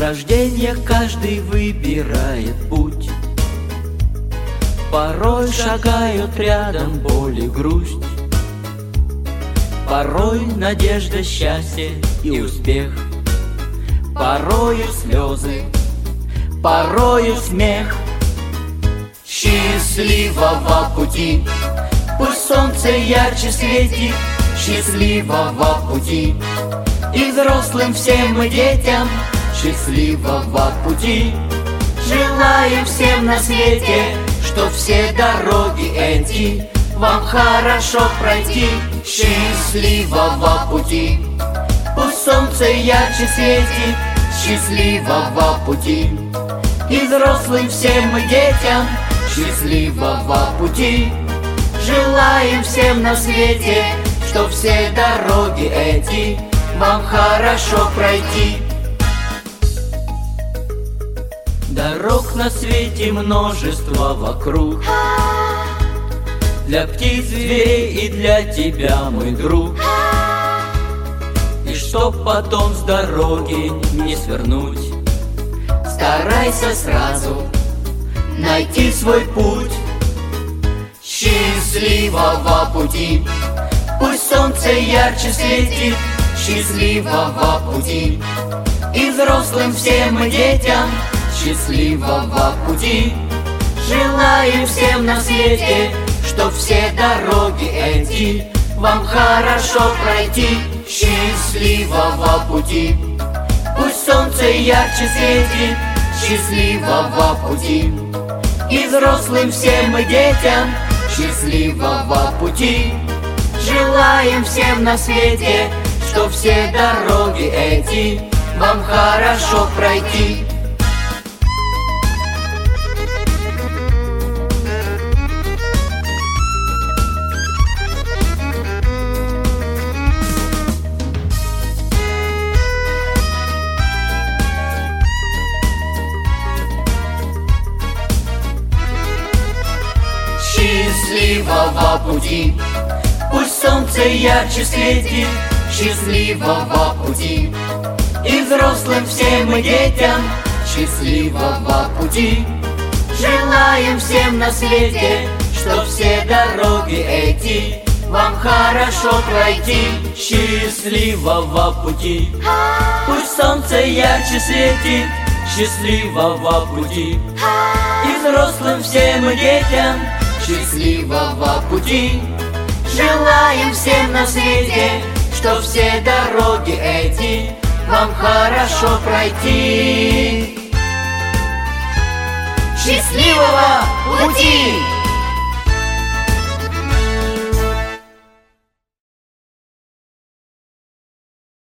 рождения каждый выбирает путь. Порой шагают рядом боль и грусть, порой надежда, счастье и успех, порою слезы, порою смех. Счастливого пути, пусть солнце ярче светит, счастливого пути. И взрослым всем и детям счастливого пути. Желаем всем на свете, чтоб все дороги эти вам хорошо пройти. Счастливого пути, пусть солнце ярче светит, счастливого пути. И взрослым всем и детям счастливого пути. Желаем всем на свете, чтоб все дороги эти вам хорошо пройти. Дорог на свете множество вокруг, для птиц, зверей и для тебя, мой друг. И чтоб потом с дороги не свернуть, старайся сразу найти свой путь. Счастливого пути, пусть солнце ярче светит, счастливого пути. И взрослым всем и детям счастливого пути. Желаем всем на свете, чтоб все дороги эти вам хорошо пройти. Счастливого пути, пусть солнце ярче светит, счастливого пути. И взрослым всем и детям счастливого пути. Желаем всем на свете, чтоб все дороги эти вам хорошо пройти. Счастливого пути, пусть солнце ярче светит, счастливого пути. И взрослым всем и детям счастливого пути. Желаем всем на свете, чтоб все дороги эти вам хорошо пройти. Счастливого пути, пусть солнце ярче светит, счастливого пути. И взрослым всем и детям счастливого пути. Желаем всем на свете, чтоб все дороги эти вам хорошо пройти. Счастливого пути!